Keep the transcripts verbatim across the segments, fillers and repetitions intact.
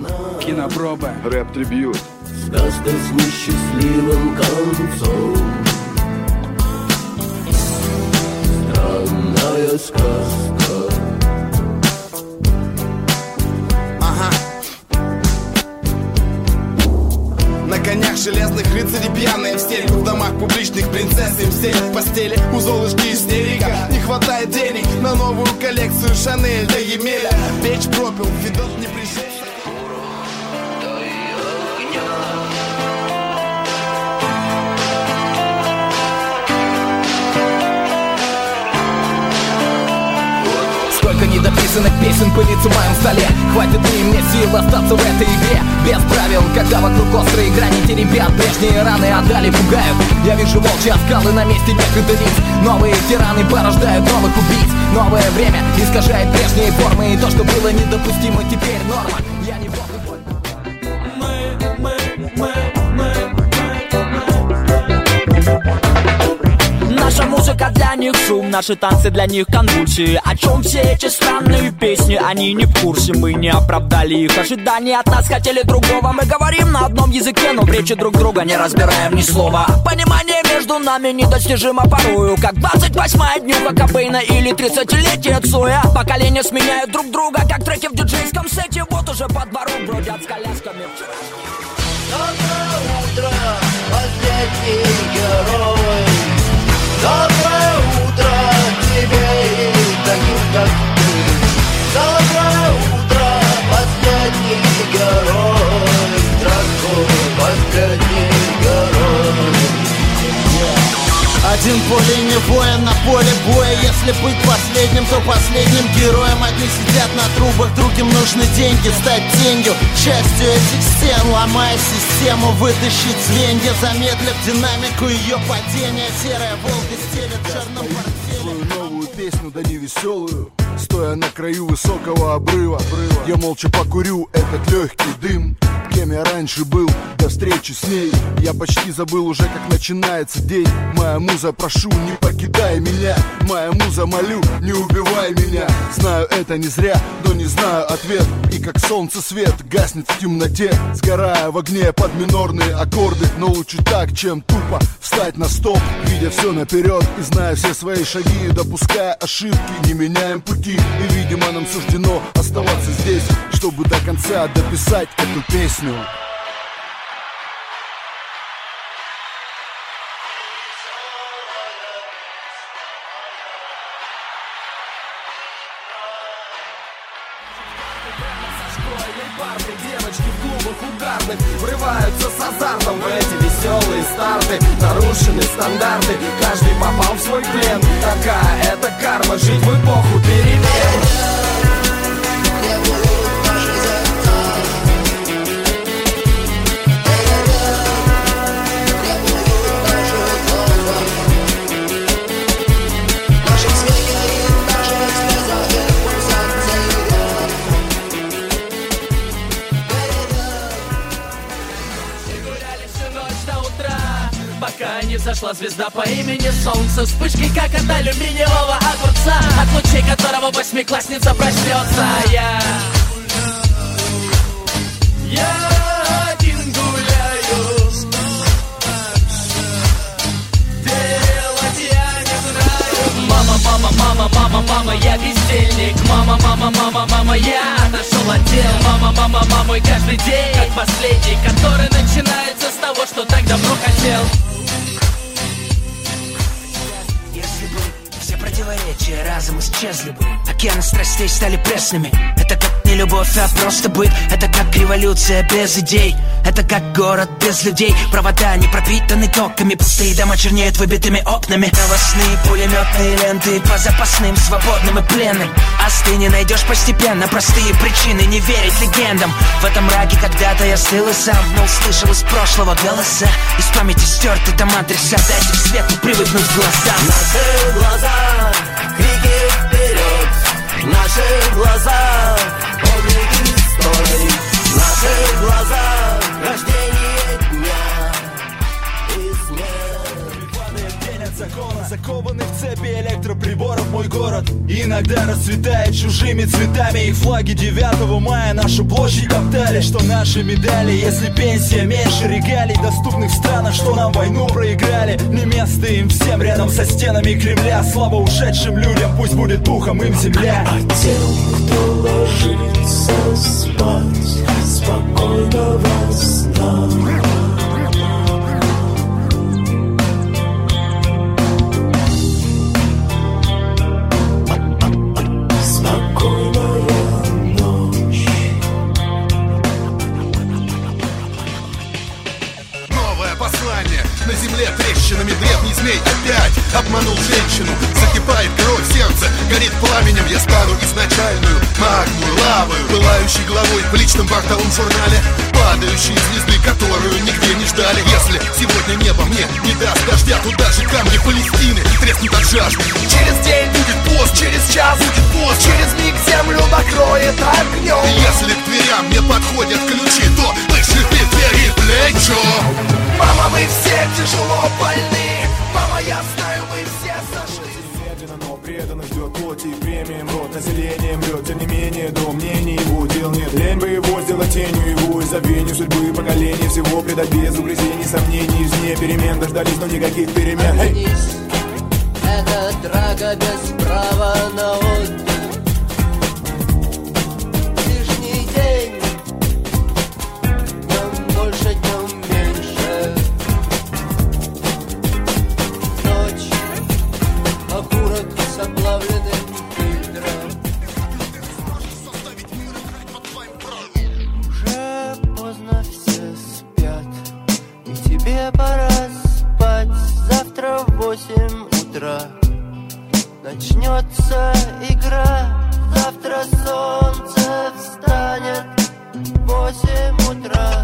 Кинопроба. Рэп-трибьют. Сказка с несчастливым концом. Странная сказка. Ага. На конях железных рыцарей пьяные в стельку. В домах публичных принцесс им стелят в постели. У Золушки истерика. Не хватает денег на новую коллекцию Шанель до Емеля. Печь пропил, Федот не прижил. Сколько недописанных песен пылится в моем столе. Хватит ли мне сил остаться в этой игре без правил, когда вокруг острые грани теребят. Прежние раны отдали, пугают. Я вижу волчьи оскалы на месте некогда лиц. Новые тираны порождают новых убийц. Новое время искажает прежние формы. И то, что было недопустимо, теперь норма. Я не бог. Мы, мы, мы, мы. Наша музыка для них шум, наши танцы для них конвульсии. О чем все эти странные песни, они не в курсе. Мы не оправдали их ожидания, от нас хотели другого. Мы говорим на одном языке, но в речи друг друга не разбираем ни слова. Понимание между нами недостижимо порою, как двадцать восьмая днюха Кобейна или тридцатилетие Цоя. Поколения сменяют друг друга, как треки в диджейском сете. Вот уже по двору бродят с колясками. Доброе утро, последний герой. Доброе утро тебе и таким, как ты. Доброе утро, последний герой. Здравствуй, последний герой. Один поле не воин, на поле боя. Если быть последним, то последним героем. Одни сидят на трубах, другим нужны деньги. Стать тенью, частью этих стен. Ломая систему, вытащить звенья, замедлив динамику ее падения. Серая Волга стелет черным портфелем. Свою новую песню, да не веселую, стоя на краю высокого обрыва. Я молча покурю этот легкий дым. Кем я раньше был, до встречи с ней я почти забыл уже, как начинается день. Моя муза, прошу, не покидай меня. Моя муза, молю, не убивай меня. Знаю, это не зря, но не знаю ответ. И как солнце свет гаснет в темноте, сгорая в огне под минорные аккорды. Но лучше так, чем тупо встать на стоп, видя все наперед и зная все свои шаги, допуская ошибки, не меняем пути. И, видимо, нам суждено оставаться здесь, чтобы до конца дописать эту песню. Девочки в клубах угарных врываются с азартом в эти веселые старты. Нарушены стандарты, каждый попал в свой плен. Такая это карма, жить в эпоху перемен. Не взошла звезда по имени Солнце. Вспышки, как от алюминиевого огурца, от лучей которого восьмиклассница проснется. Я Я один гуляю, делать я не знаю. Мама, мама, мама, мама, мама, я бездельник. Мама, мама, мама, мама, я отошел от дел. Мама, мама, мама, мой каждый день как последний, который начинается с того, что так давно хотел. Противоречия разом исчезли бы, океаны страстей стали пресными. Это как не любовь, а просто быт. Это как революция без идей. Это как город без людей. Провода не пропитаны токами, пустые дома чернеют выбитыми окнами. Новостные пулеметные ленты по запасным, свободным и пленным. А ты не найдешь постепенно простые причины не верить легендам. В этом мраке когда-то я стыл и сам, но услышал из прошлого голоса. Из памяти стерты там адреса. Дайте к свету привыкнуть глазам. Наши глаза, крики вперед, в наших глазах подвиги историй, в наших глазах рождение дня и смерть. Закона, закованный в цепи электроприборов мой город. И на иногда расцветает чужими цветами. Их флаги девятого мая нашу площадь топтали. Что наши медали, если пенсия меньше регалий, доступных в странах, что нам войну проиграли. Не место им всем рядом со стенами Кремля. Слава ушедшим людям, пусть будет пухом им земля. А тем, кто ложится спать, спокойного сна. На земле трещинами древний змей опять обманул женщину. Закипает кровь, сердце горит пламенем. Я стану изначальную магму, лавою, пылающей головой в личном бортовом журнале падающей звезды, которую нигде не ждали. Если сегодня небо мне не даст дождя, туда же камни Палестины треснут от жажды. Через день будет пост, через час будет пост, через миг землю накроет огнем. Если к дверям не подходят ключи, то вышиби двери в плечо. Мама, мы все тяжело больны. Мама, я знаю, мы все сошли. Медленно, но преданно ждет плоти и премием. Рот население мрет, тем не менее до мнений его дел нет. Лень бы его сделать тенью его и забвению судьбы поколений. Всего предать без угрызений, сомнений. Извне перемен дождались, но никаких перемен. Эй! Это драка без права на отдых. Лишний день, днем больше, днем меньше. Ночь, окурок с оплавленным фильтром. Уже поздно, все спят, и тебе пора спать. Завтра в восемь утра начнется игра. Завтра солнце встанет в восемь утра.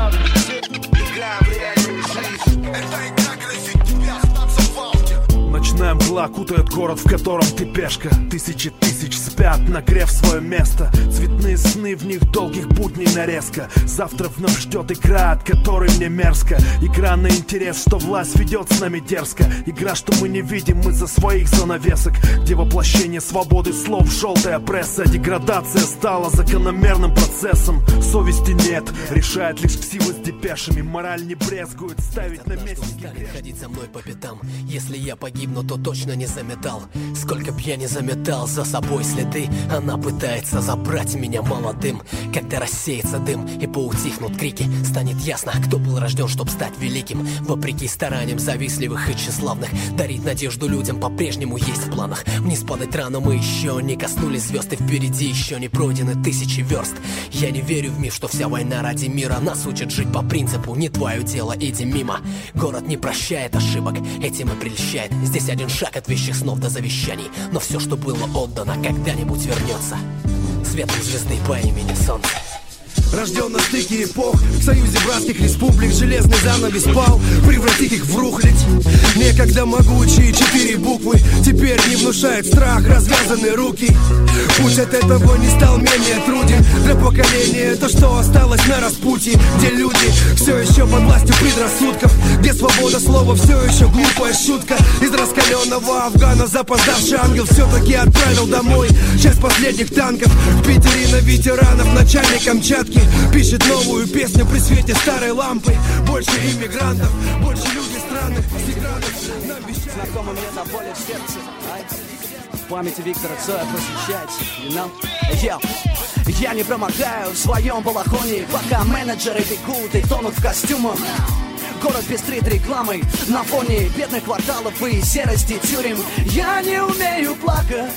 Играем в реальную жизнь. Эта игра грозит тебя остаться в ауте. Ночная мгла кутает город, в котором ты пешка. Тысячи тысяч спят, нагрев свое место. Цветные сны, в них долгих будней нарезка. Завтра вновь ждет игра, от которой мне мерзко. Игра на интерес, что власть ведет с нами дерзко. Игра, что мы не видим из-за своих занавесок. Где воплощение свободы слов, желтая пресса. Деградация стала закономерным процессом. Совести нет, решает лишь ксивы с депешами. Мораль не брезгует ставить на месте. Ходить за мной по пятам. Если я погибну, то точно не заметал. Сколько б я не заметал за собой следы, она пытается забрать меня молодым. Когда рассеется дым и поутихнут крики, станет ясно, кто был рожден, чтоб стать великим. Вопреки стараниям завистливых и тщеславных, дарить надежду людям по-прежнему есть в планах. Вниз падать рано мы еще не коснулись звезд, и впереди еще не пройдены тысячи верст. Я не верю в миф, что вся война ради мира. Нас учат жить по принципу «не твое дело, иди мимо». Город не прощает ошибок, этим и прельщает. Здесь один шаг от вещих снов до завещаний, но все, что было отдано, когда-нибудь вернется. Светом звезды по имени Солнце. Рожден на стыке эпох, в союзе братских республик. Железный занавес пал, превратить их в рухлядь. Некогда могучие четыре буквы теперь не внушают страх, развязаны руки. Путь от этого не стал менее труден для поколения. То, что осталось на распутье, где люди все еще под властью предрассудков, где свобода слова все еще глупая шутка. Из раскаленного Афгана запоздавший ангел все-таки отправил домой часть последних танков. В Питере на ветеранов начальник Камчатки пишет новую песню при свете старой лампы. Больше иммигрантов, больше людей странных сигнатов. Нам вещают. Знакомо мне до боли в сердце. В памяти Виктора Цоя просвещать, you know? Yeah. Я не промокаю в своем балахоне, пока менеджеры бегут и тонут в костюмах. Город пестрит рекламой на фоне бедных кварталов и серости тюрем. Я не умею плакать,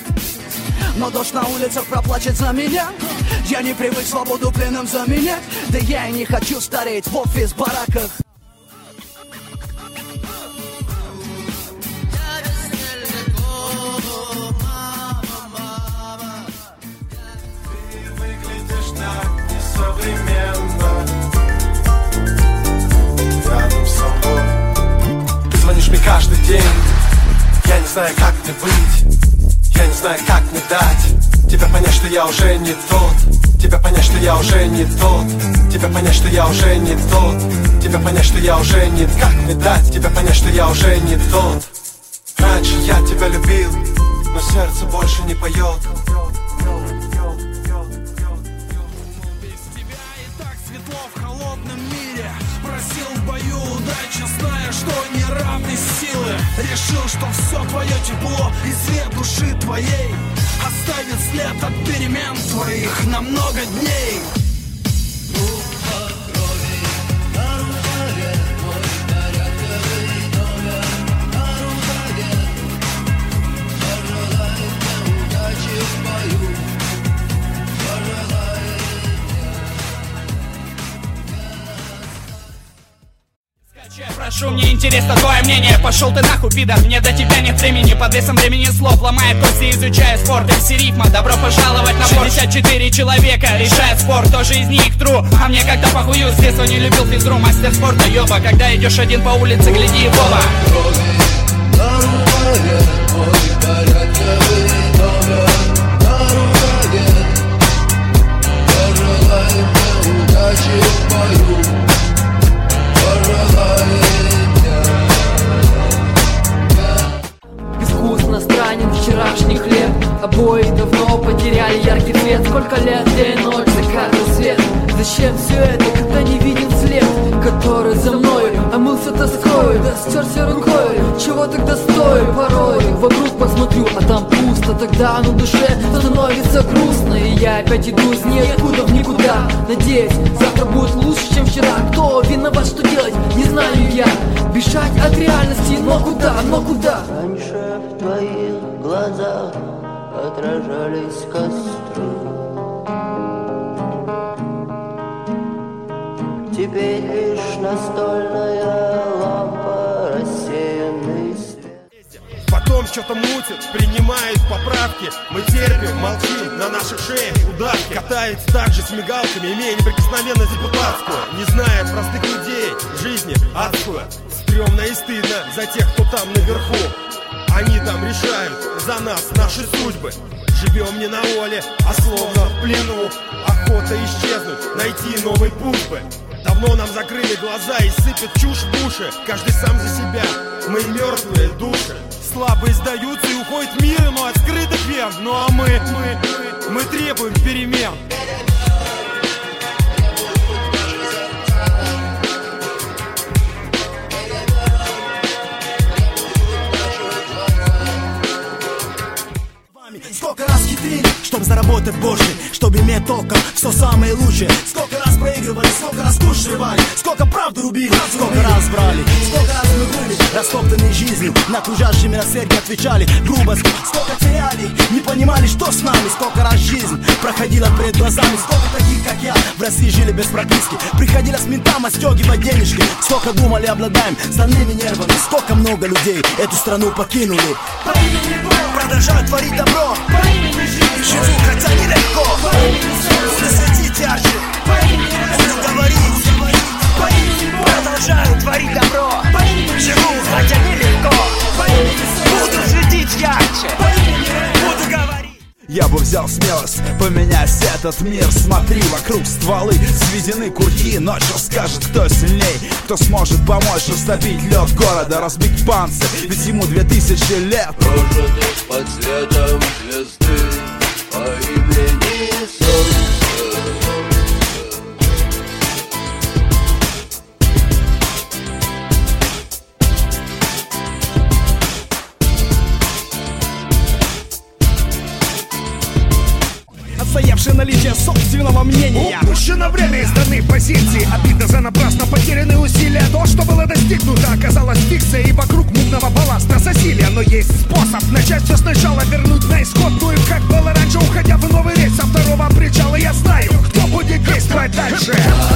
но дождь на улицах проплачет за меня. Я не привык свободу пленом заменять, да я и не хочу стареть в офис-бараках. Ты выглядишь так несовременно рядом со мной. Ты звонишь мне каждый день, я не знаю, как мне быть. Я не знаю, как мне дать тебе понять, что я уже не тот. Тебе понять, что я уже не тот. Тебе понять, что я уже не тот. Тебе понять, что я уже не... Как мне дать тебе понять, что я уже не тот? Раньше я тебя любил, но но сердце больше не поет. Просил в бою удачи, зная, что не равны силы. Решил, что все твое тепло и свет души твоей оставит след от перемен твоих на много дней. Прошу, мне интересно твое мнение. Пошел ты нахуй, пидор, мне до тебя нет времени. Под весом времени слов ломает кости, изучая спорт. эм си рифма, добро пожаловать на борт. шестьдесят четыре человека решает спор, тоже из них тру. А мне как-то похую, с детства не любил физру. Мастер спорта, ёба, когда идешь один по улице, гляди в оба. Безвкусно странен вчерашний хлеб. Обои давно потеряли яркий цвет. Сколько лет, день, ночь, закат и свет. Зачем все это, когда не виден след, который за мною омылся тоскою, да стерся рукой. Чего тогда стою порой? Вокруг посмотрю, а там пусто. Тогда на душе становится грустно, и я опять иду из ниоткуда в никуда. Надеюсь, завтра будет лучше, чем вчера. Кто виноват, что делать, не знаю я. Бежать от реальности, но куда, но куда? Раньше в твоих глазах отражались костры. Теперь лишь настольная лампа, рассеянный свет. Потом что-то мутит, принимает поправки. Мы терпим, молчим, на наших шеях удавки. Катается также с мигалками, имея неприкосновенность депутатскую. Не зная простых людей, жизни адскую. Стремно и стыдно за тех, кто там наверху. Они там решают за нас наши судьбы. Живем не на воле, а словно в плену. Охота исчезнуть, найти новый путь бы. Давно нам закрыли глаза и сыпят чушь в уши. Каждый сам за себя, мы мертвые души. Слабые сдаются и уходят в мир, но от скрытых вен. Ну а мы, мы, мы требуем перемен. Сколько раз хитрили, чтобы заработать больше, чтобы иметь толком все самое лучшее. Сколько раз проигрывали, сколько раз кушевали, сколько правду рубили, сколько раз брали, сколько раз мы были растоптанные жизнью, на окружающие милосердие отвечали грубостью. Сколько теряли, не понимали, что с нами. Сколько раз жизнь проходила перед глазами. Сколько таких, как я, в России жили без прописки. Приходили с ментам отстегивать денежки. Сколько думали, обладаем стальными нервами. Сколько много людей эту страну покинули. Продолжают творить добро. Живу, хотя нелегко. Буду светить ярче. Буду говорить. Продолжаю творить добро. Живу, хотя нелегко. Буду светить ярче. Буду говорить. Я бы взял смелость поменять этот мир. Смотри, вокруг стволы сведены курки. Но что скажет, кто сильней? Кто сможет помочь растопить лед города, разбить панцирь? Ведь ему две тысячи лет. Прожитых под светом звезды по имени Солнце. Отстоявшее наличие собственного мнения. Упущено время из данной позиции. Обидно за напрасно потерянные усилия. То, что было достигнуто, оказалось фикцией. И вокруг мутного балласта засилия. Но есть способ начать все сначала, вернуть на исходную. Как было раньше, уходя в новый рейс со второго причала. Я знаю, кто будет действовать дальше.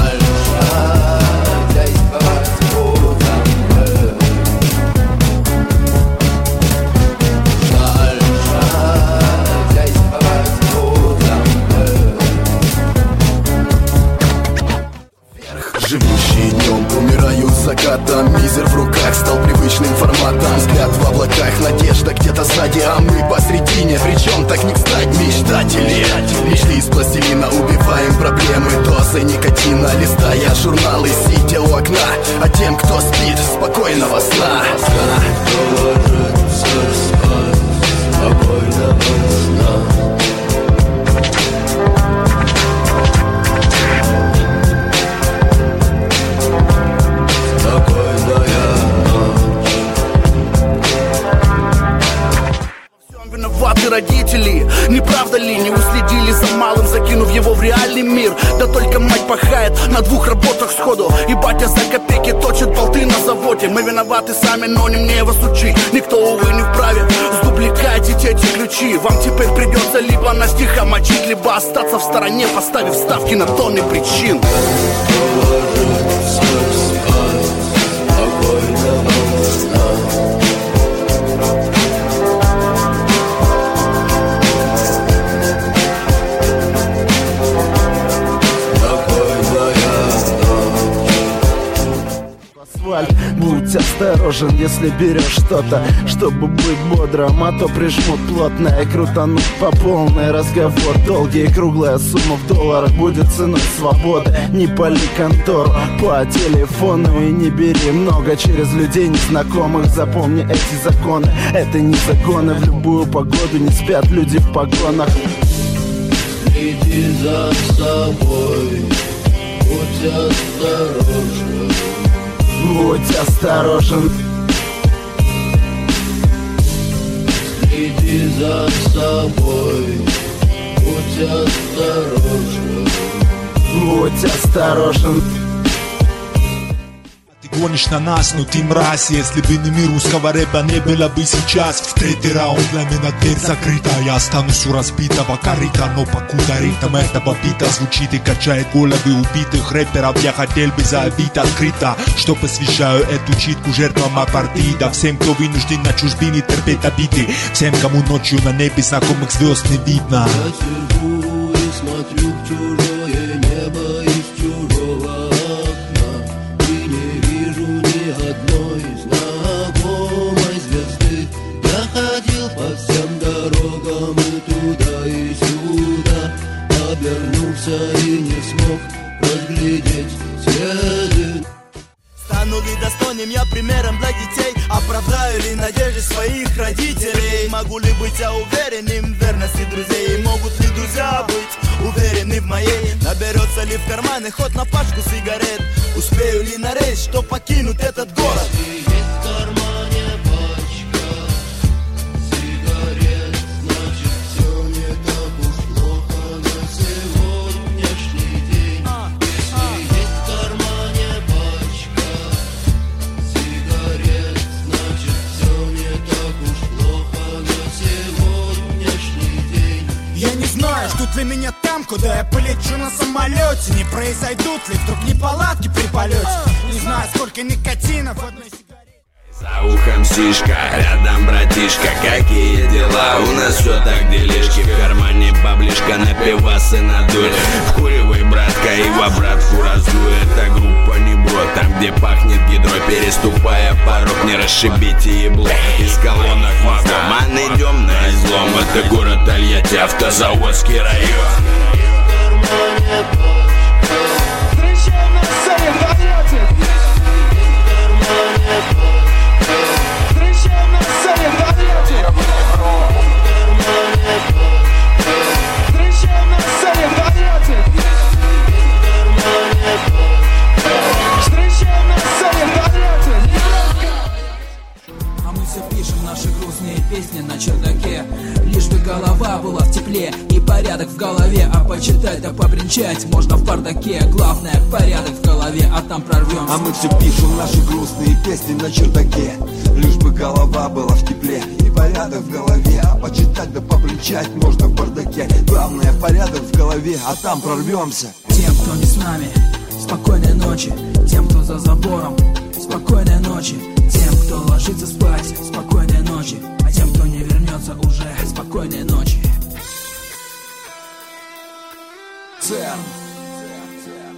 Живущие днем умирают с закатом. Мизер в руках стал привычным форматом. Взгляд в облаках, надежда где-то сзади, а мы посредине. Причем так не кстати, мечтатели. Мечты из пластилина, убиваем проблемы дозой никотина, листая журналы, сидя у окна. А тем, кто спит, спокойного сна. Ложится спать, спокойно. его в реальный мир. Да только мать пахает на двух работах сходу, и батя за копейки точит болты на заводе. Мы виноваты сами, но не мне вас учить. Никто, увы, не вправе сдубликать эти ключи. Вам теперь придется либо нас тихо мочить, либо остаться в стороне, поставив ставки на тонны причин. Будь осторожен, если берешь что-то, чтобы быть бодрым, а то прижмут плотно и крутанут по полной. Разговор долгий, круглая сумма в долларах будет ценой свободы. Не пали контору по телефону и не бери много через людей незнакомых. Запомни эти законы, это не законы. В любую погоду не спят люди в погонах. Иди за собой, будь осторожен. Будь осторожен. Иди за собой, будь осторожен. Будь осторожен. Гонишь на нас, но ты мразь. Если бы не мир русского рэпа, не было бы сейчас. В третий раунд для меня дверь закрыта. Я останусь у разбитого корыта, но покуда ритм этого бита звучит и качает головы убитых рэперов, я хотел бы заявить открыто, что посвящаю эту читку жертвам апартеида. Всем, кто вынужден на чужбине терпеть обиды, всем, кому ночью на небе знакомых звезд не видно. Я сижу и смотрю в чужое небо из чужого окна, и не вижу ни одной знакомой звезды. Я ходил по всем дорогам и туда и сюда, обернулся и не смог разглядеть следы. Стану ли достойным я примером для детей? Оправдаю ли надежды своих родителей? Могу ли быть я уверенным в верности друзей? Могут ли друзья быть уверены в моей? Наберется ли в карманы хоть на пачку сигарет? Успею ли на рейс, что покинут этот город? Если есть в кармане пачка сигарет, значит все не так уж плохо на сегодняшний день. Если есть в кармане пачка сигарет, значит все не так уж плохо на сегодняшний день. Я не знаю, ждут ли меня там, куда я полечу на самолете. Не произойдут ли вдруг неполадки при полете? Не знаю, сколько никотина в одной сигарете. За ухом сишка, рядом братишка, какие дела? У нас все так делишки, в кармане баблишка, на пивасы надуй. Вкуривай, братка, и в обратку раздуй. Это группа Небро, там где пахнет гидро. Переступая порог, не расшибите ебло. Из колонок вагон, а идем на излом. Это город Тольятти, автозаводский район. Встречаем на сцене в Тольятти. Встречаем на сцене в Тольятти. Встречаем на сцене в Тольятти. Встречаем на сцене в Тольятти. А мы все пишем наши грустные песни на чердаке, лишь бы голова была в тепле и порядок в голове. А почитать да побренчать можно в бардаке. Главное порядок в голове, а там прорвемся. А мы все пишем наши грустные песни на чердаке, лишь бы голова была в тепле и порядок в голове. А почитать да побренчать можно в бардаке. Главное порядок в голове, а там прорвемся. Тем, кто не с нами, спокойной ночи. Тем, кто за забором, спокойной ночи. Тем, кто ложится спать, спокойной ночи. А тем, кто не вернется уже, спокойной ночи. Церн.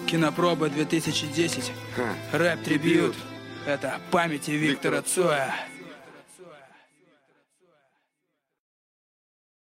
Кинопроба две тысячи десять. Рэп-трибьют. Это памяти Виктора Цоя.